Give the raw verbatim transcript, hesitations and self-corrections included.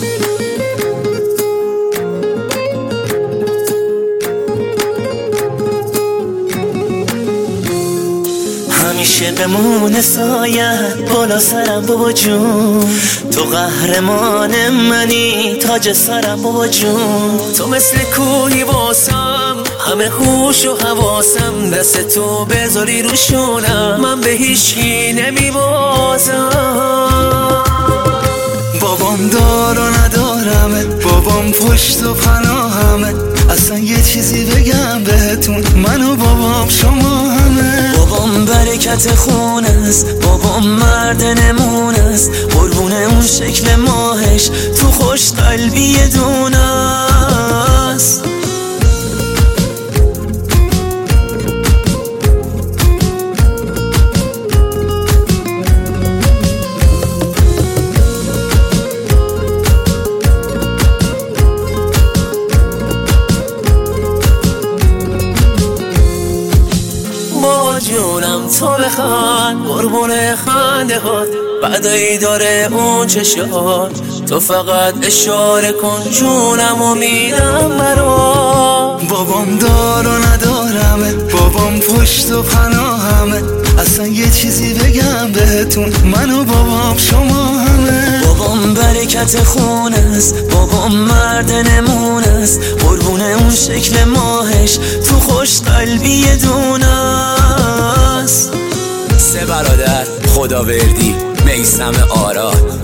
همیشه بمونه سایت بالا سرم بابا جون، تو قهرمان منی تاج سرم بابا جون. تو مثل کوهی واسم، همه هوش و حواسم دست تو بذاری روشونم، من به هیچکی نمیبازم. بابام دار و ندارمه، بابام پشت و پناهمه، اصلا یه چیزی بگم بهتون، من و بابام شما همه. بابام برکت خونه است، بابام مرد نمونه است، قربون اون شکل ماهش تو خوش قلبی دونه است. جونم تو بخوان قربون خنده هات، بعدایی داره اون چشات، تو فقط اشاره کن جونم و میرم برا. بابام دار و ندارمه، بابام پشت و پناهمه، اصلا یه چیزی بگم بهتون، من و بابام شما همه. بابام برکت خونه است، بابام مرد نمونه است، قربون اون شکل ماهش تو خوش قلبی دونه است. سه برادر خداوردی میثم آرا،